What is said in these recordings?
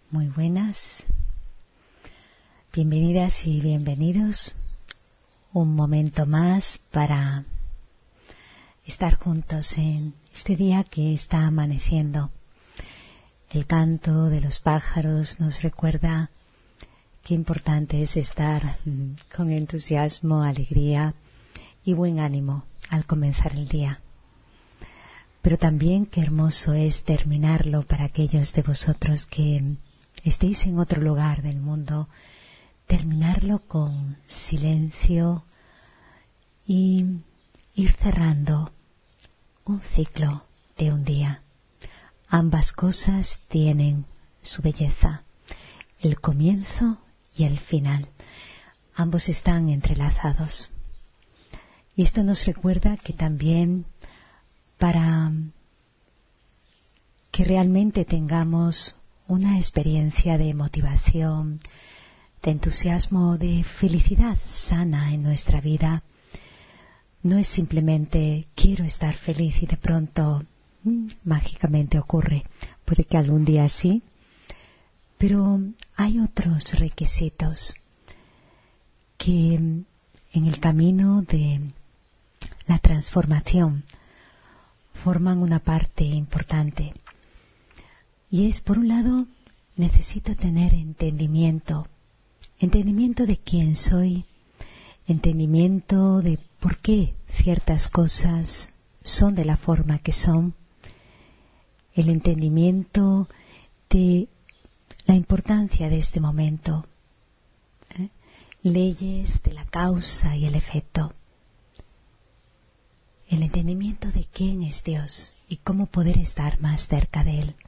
Muy buenas, bienvenidas y bienvenidos. Un momento más para estar juntos en este día que está amaneciendo. El canto de los pájaros nos recuerda qué importante es estar con entusiasmo, alegría y buen ánimo al comenzar el día. Pero también qué hermoso es terminarlo para aquellos de vosotros que estéis en otro lugar del mundo, terminarlo con silencio y ir cerrando un ciclo de un día. Ambas cosas tienen su belleza, el comienzo y el final. Ambos están entrelazados. Y esto nos recuerda que también para que realmente tengamos una experiencia de motivación, de entusiasmo, de felicidad sana en nuestra vida, no es simplemente quiero estar feliz y de pronto mágicamente ocurre. Puede que algún día sí, pero hay otros requisitos que en el camino de la transformación forman una parte importante. Y es, por un lado, necesito tener entendimiento de quién soy, entendimiento de por qué ciertas cosas son de la forma que son, el entendimiento de la importancia de este momento, leyes de la causa y el efecto, el entendimiento de quién es Dios y cómo poder estar más cerca de Él.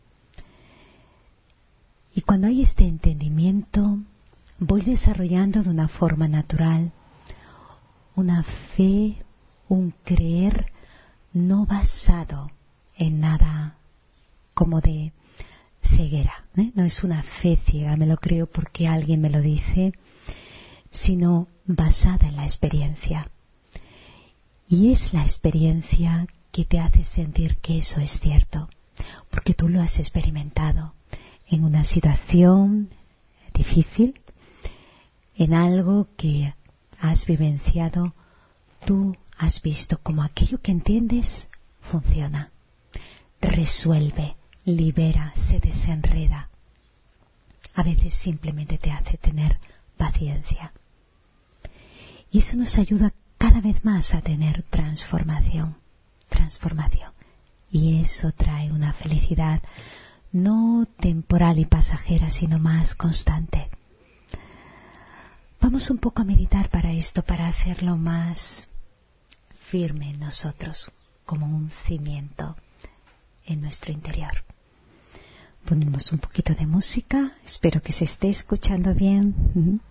Y cuando hay este entendimiento, voy desarrollando de una forma natural una fe, un creer no basado en nada como de ceguera. No es una fe ciega, me lo creo porque alguien me lo dice, sino basada en la experiencia. Y es la experiencia que te hace sentir que eso es cierto, porque tú lo has experimentado en una situación difícil, en algo que has vivenciado, tú has visto como aquello que entiendes funciona, resuelve, libera, se desenreda. A veces simplemente te hace tener paciencia. Y eso nos ayuda cada vez más a tener transformación. Y eso trae una felicidad no temporal y pasajera, sino más constante. Vamos un poco a meditar para esto, para hacerlo más firme en nosotros, como un cimiento en nuestro interior. Ponemos un poquito de música, espero que se esté escuchando bien.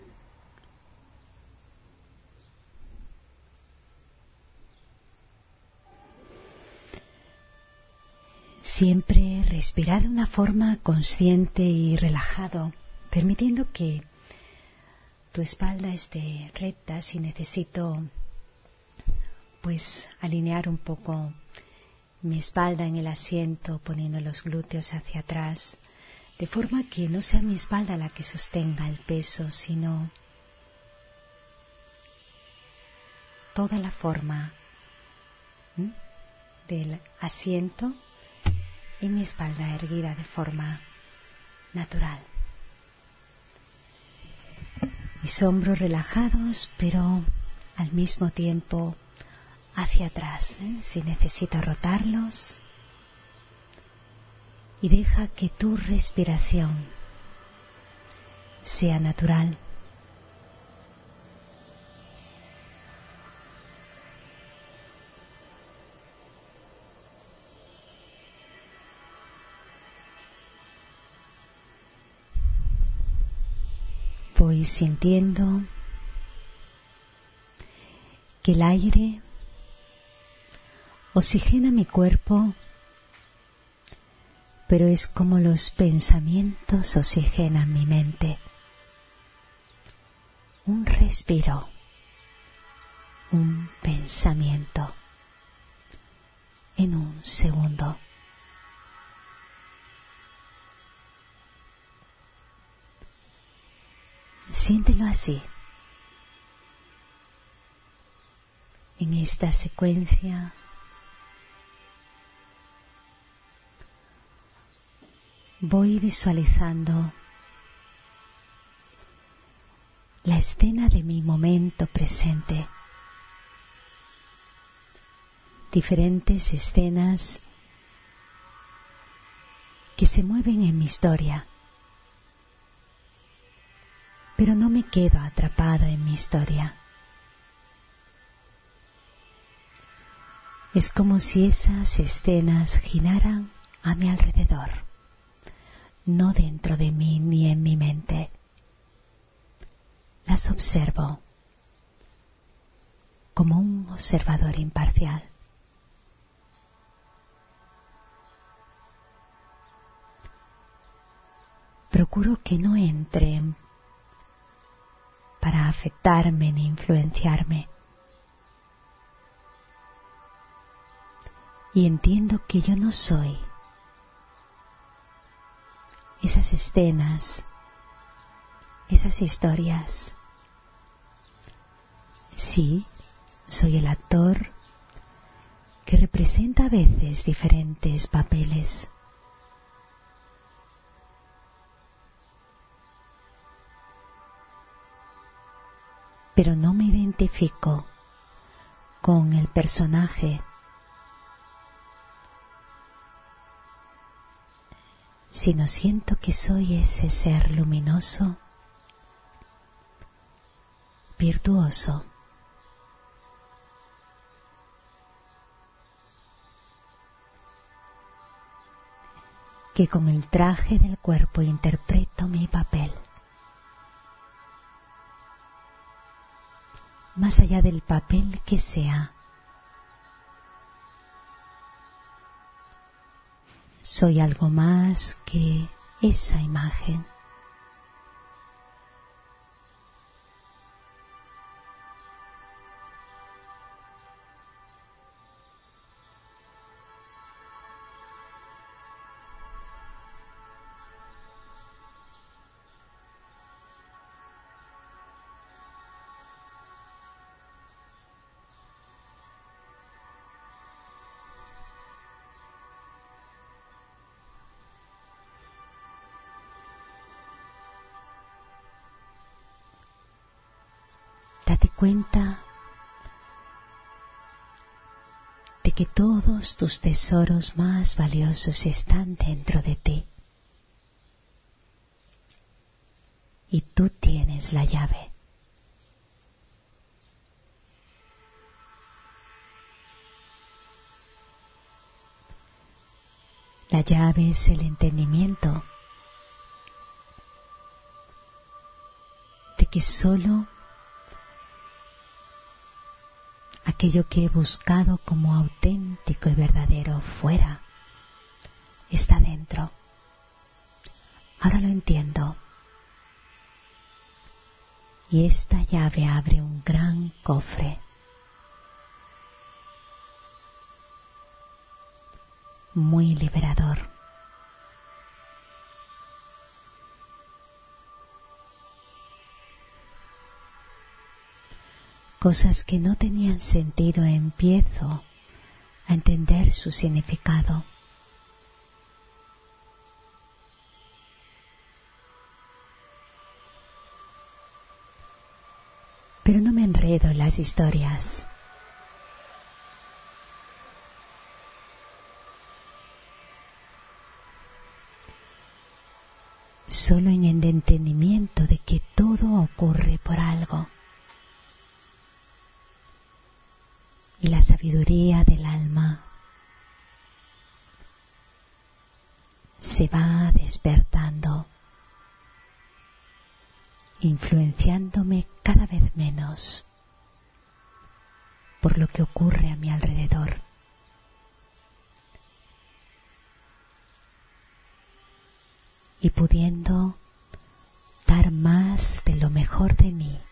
Siempre respirar de una forma consciente y relajado, permitiendo que tu espalda esté recta. Si necesito alinear un poco mi espalda en el asiento, poniendo los glúteos hacia atrás, de forma que no sea mi espalda la que sostenga el peso, sino toda la forma del asiento y mi espalda erguida de forma natural. Mis hombros relajados, pero al mismo tiempo hacia atrás, si necesito rotarlos. Y deja que tu respiración sea natural. Voy sintiendo que el aire oxigena mi cuerpo, pero es como los pensamientos oxigenan mi mente. Un respiro, un pensamiento en un segundo. Siéntelo así. En esta secuencia voy visualizando la escena de mi momento presente. Diferentes escenas que se mueven en mi historia. Pero no me quedo atrapado en mi historia. Es como si esas escenas giraran a mi alrededor, no dentro de mí ni en mi mente. Las observo como un observador imparcial. Procuro que no entren para afectarme ni influenciarme. Y entiendo que yo no soy esas escenas, esas historias. Sí, soy el actor que representa a veces diferentes papeles. Pero no me identifico con el personaje, sino siento que soy ese ser luminoso, virtuoso, que con el traje del cuerpo interpreto mi papel. Más allá del papel que sea, soy algo más que esa imagen. Date cuenta de que todos tus tesoros más valiosos están dentro de ti. Y tú tienes la llave. La llave es el entendimiento de que solo aquello que he buscado como auténtico y verdadero fuera está dentro. Ahora lo entiendo. Y esta llave abre un gran cofre. Muy liberador. Cosas que no tenían sentido empiezo a entender su significado. Pero no me enredo en las historias. Solo en el entendimiento de que todo ocurre por algo. Y la sabiduría del alma se va despertando, influenciándome cada vez menos por lo que ocurre a mi alrededor. Y pudiendo dar más de lo mejor de mí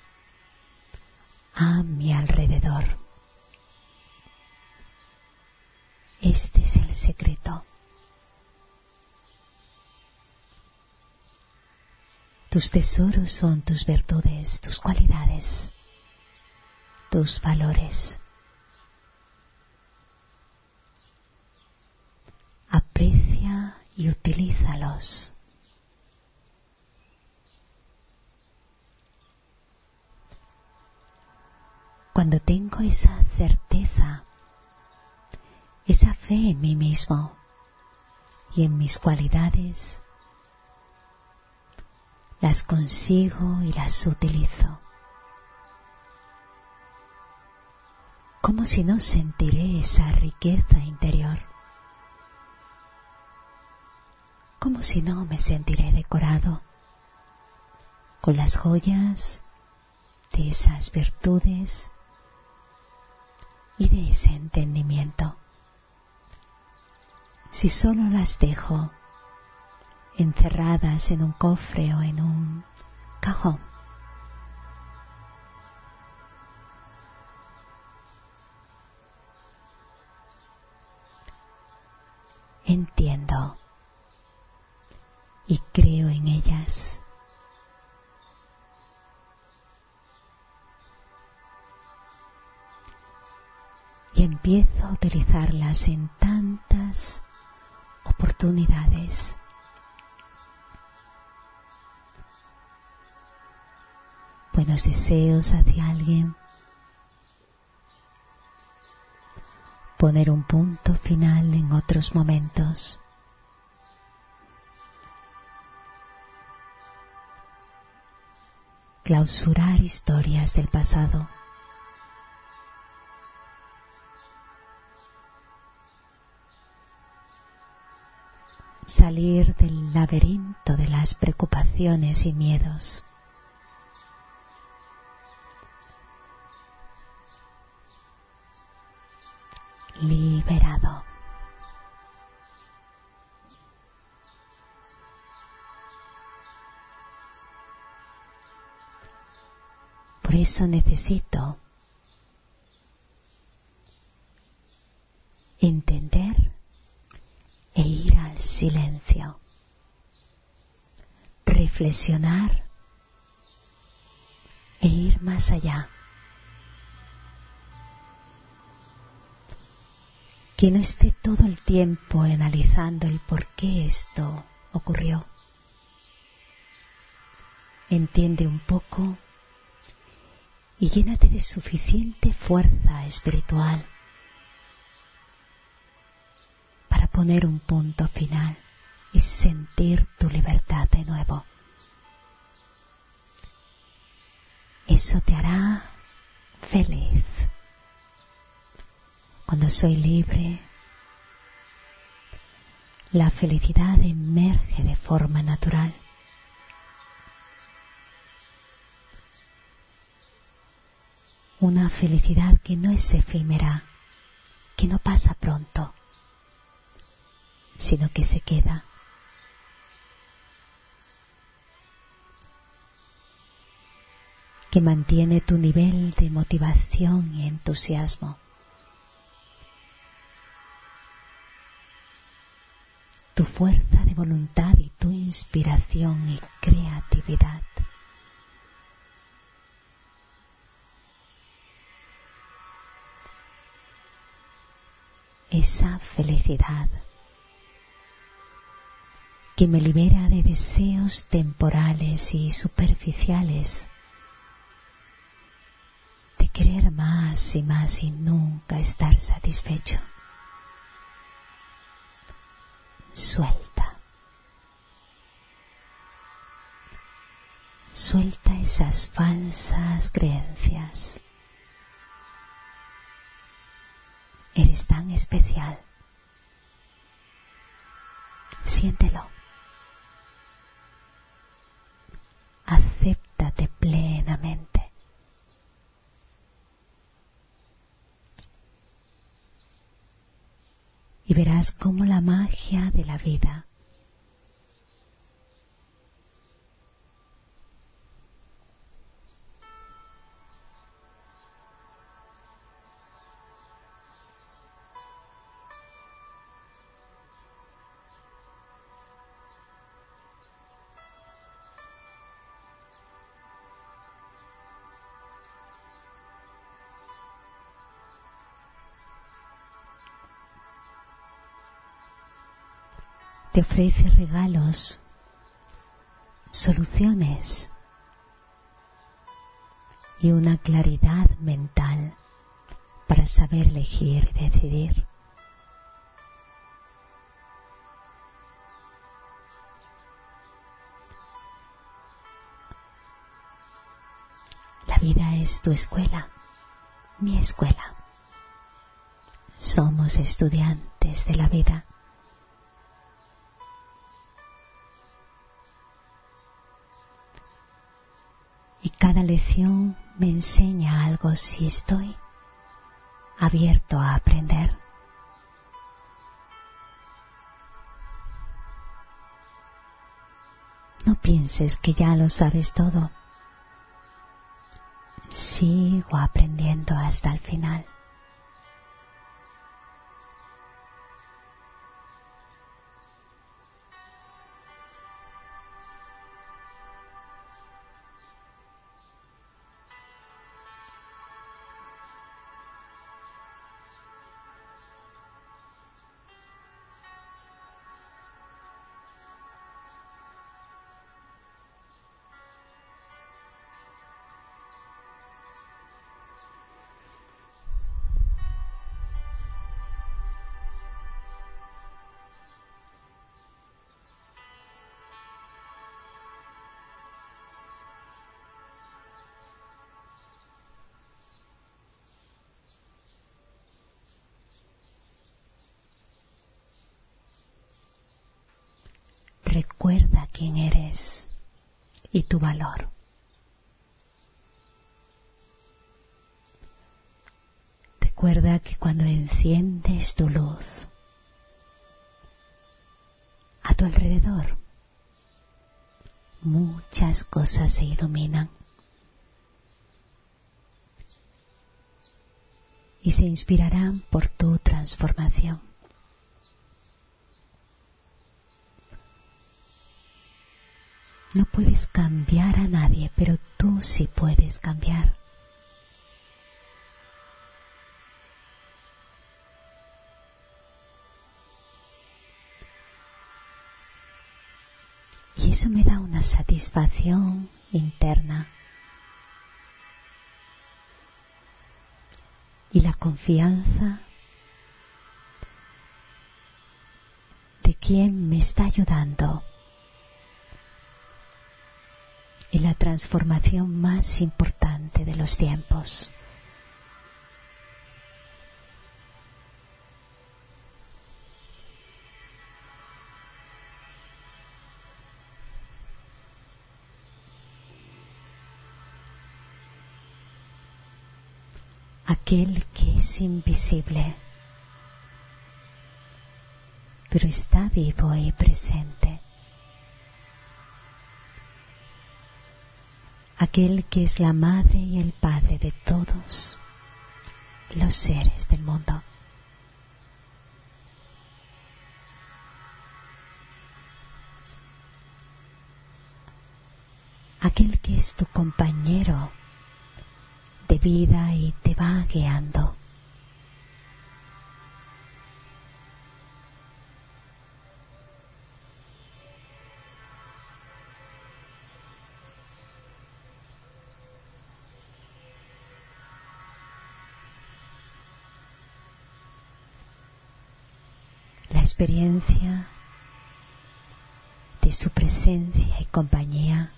a mi alrededor. Este es el secreto. Tus tesoros son tus virtudes, tus cualidades, tus valores. Aprecia y utilízalos. Cuando tengo esa certeza, esa fe en mí mismo y en mis cualidades, las consigo y las utilizo. Como si no sentiré esa riqueza interior. Como si no me sentiré decorado con las joyas de esas virtudes y de ese entendimiento. Si solo las dejo encerradas en un cofre o en un cajón. Entiendo y creo en ellas. Y empiezo a utilizarlas en tantas oportunidades. Buenos deseos hacia alguien. Poner un punto final en otros momentos. Clausurar historias del pasado. Salir del laberinto de las preocupaciones y miedos. Liberado. Por eso necesito entender e ir al silencio, reflexionar e ir más allá. Que no esté todo el tiempo analizando el por qué esto ocurrió. Entiende un poco y llénate de suficiente fuerza espiritual para poner un punto final y sentir tu libertad de nuevo. Eso te hará feliz. Cuando soy libre, la felicidad emerge de forma natural. Una felicidad que no es efímera, que no pasa pronto, sino que se queda. Que mantiene tu nivel de motivación y entusiasmo. Tu fuerza de voluntad y tu inspiración y creatividad. Esa felicidad que me libera de deseos temporales y superficiales, de querer más y más y nunca estar satisfecho. Suelta. Suelta esas falsas creencias. Eres tan especial. Siéntelo. Acéptate plenamente. Y verás cómo la magia de la vida te ofrece regalos, soluciones y una claridad mental para saber elegir y decidir. La vida es tu escuela, mi escuela. Somos estudiantes de la vida. Y cada lección me enseña algo si estoy abierto a aprender. No pienses que ya lo sabes todo. Sigo aprendiendo hasta el final. Recuerda quién eres y tu valor. Recuerda que cuando enciendes tu luz a tu alrededor, muchas cosas se iluminan y se inspirarán por tu transformación. No puedes cambiar a nadie, pero tú sí puedes cambiar. Y eso me da una satisfacción interna. Y la confianza de quien me está ayudando en la transformación más importante de los tiempos. Aquel que es invisible, pero está vivo y presente. Aquel que es la madre y el padre de todos los seres del mundo. Aquel que es tu compañero de vida y te va guiando. La experiencia de su presencia y compañía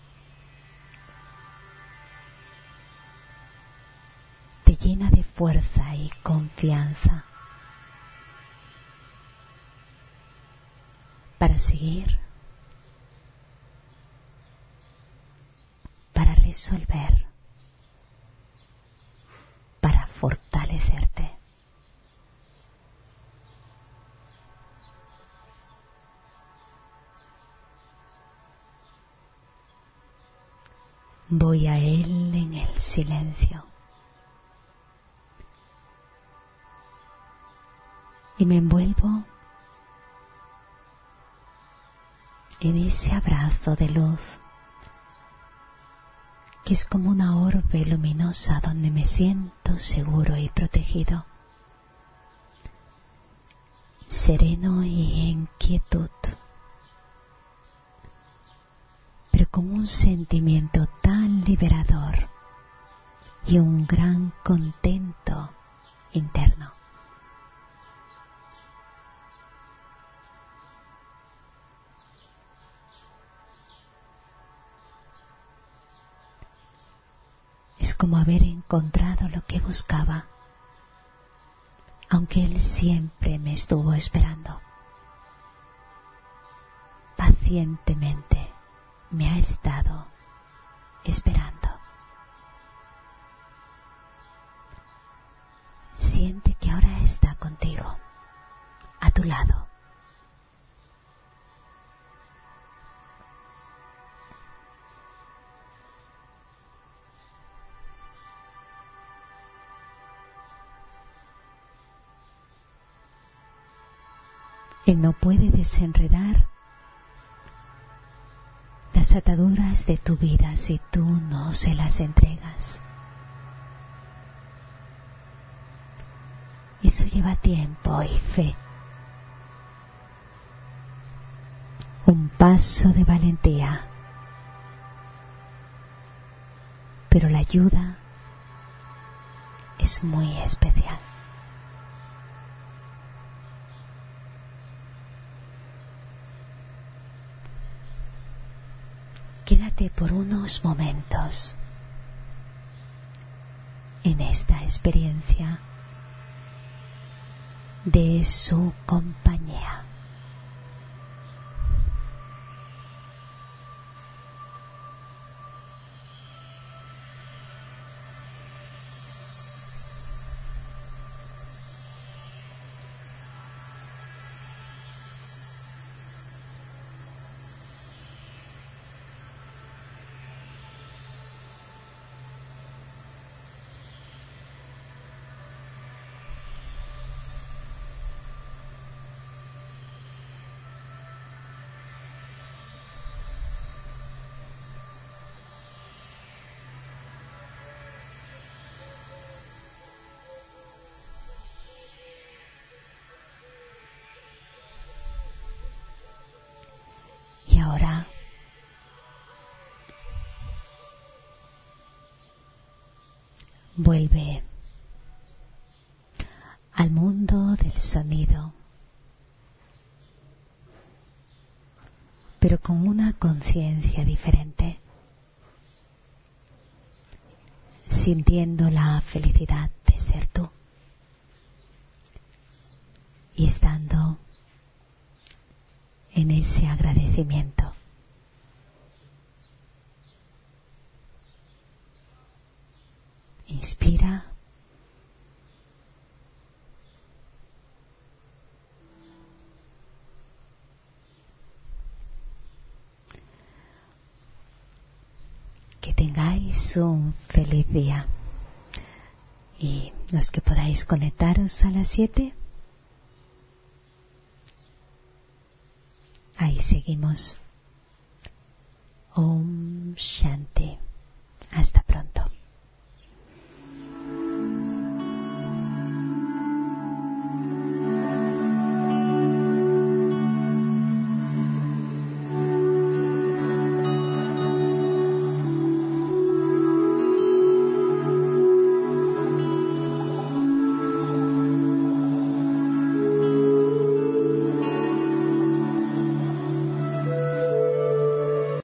te llena de fuerza y confianza para seguir, para resolver, para fortalecerte. Voy a Él en el silencio y me envuelvo en ese abrazo de luz que es como una orbe luminosa donde me siento seguro y protegido, sereno y en quietud con un sentimiento tan liberador y un gran contento interno. Es como haber encontrado lo que buscaba, aunque Él siempre me estuvo esperando. Pacientemente me ha estado esperando. Siente que ahora está contigo, a tu lado. Él no puede desenredar las ataduras de tu vida si tú no se las entregas. Eso lleva tiempo y fe. Un paso de valentía. Pero la ayuda es muy especial. Quédate por unos momentos en esta experiencia de su compañía. Y ahora vuelve al mundo del sonido, pero con una conciencia diferente, sintiendo la felicidad de ser tú y estando en ese agradecimiento. Inspira. Que tengáis un feliz día. Y los que podáis conectaros a las 7, ahí seguimos. Om Shanti. Hasta pronto.